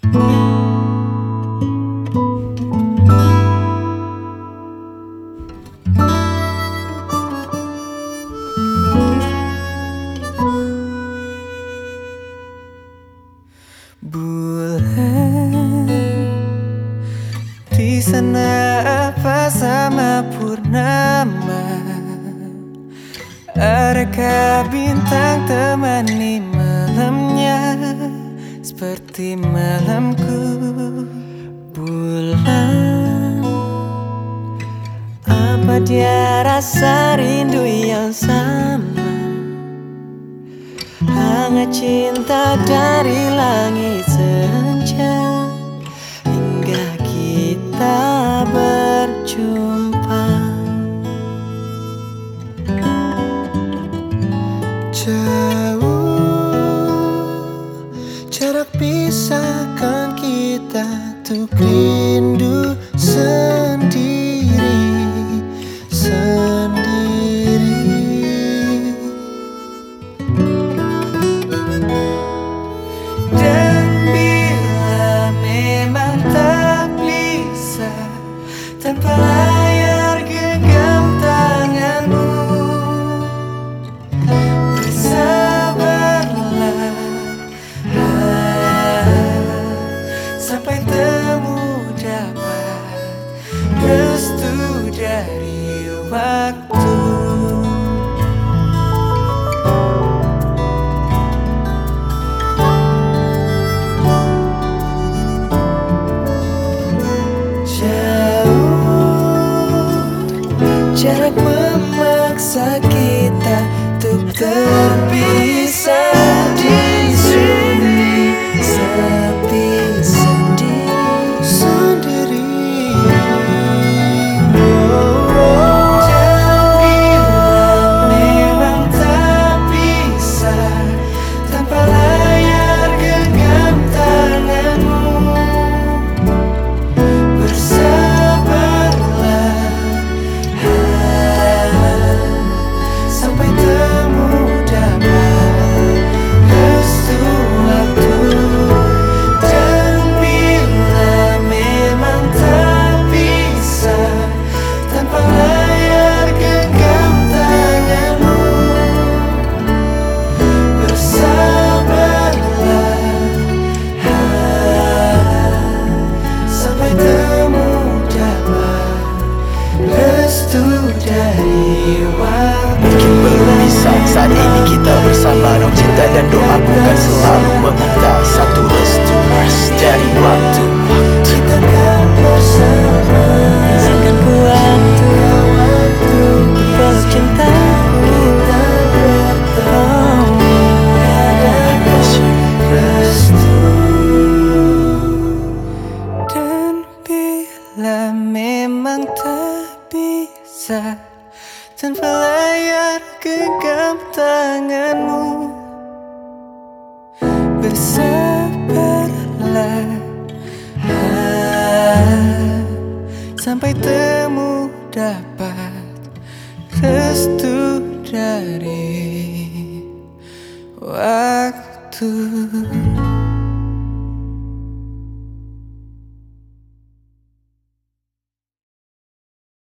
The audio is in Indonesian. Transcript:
Bulan di sana apa sama purnama? Adakah bintang temani malamnya seperti malamku? Bulan, apa dia rasa rindu yang sama? Hangat cinta dari langit senja hingga kita berjumpa. Jauh jarak pisahkan kita untuk rindu sendiri. Dan bila memang tak bisa tanpa layar genggam tanganmu, bersabarlah sampai temu dapat restu dari waktu. Jarak memaksa kita untuk terpisah di sini, sepi sendiri. Dan bila memang tak bisa tanpa layar genggam tanganmu, sampai temu dapat restu waktu. Dan bila memang tak bisa tanpa layar genggam tanganmu, bersabarlah sampai temu dapat restu dari waktu. Mungkin belum bisa saat ini kita bersama, dong cinta dan doaku kan selalu meminta satu restu dari waktu. Kita kan bersama, izinkan ku waktu untuk cintaku kita bertemu dan restu. Dan bila memang tak bisa tanpa layar genggam tanganmu, bersabarlah sampai temu dapat restu dari waktu.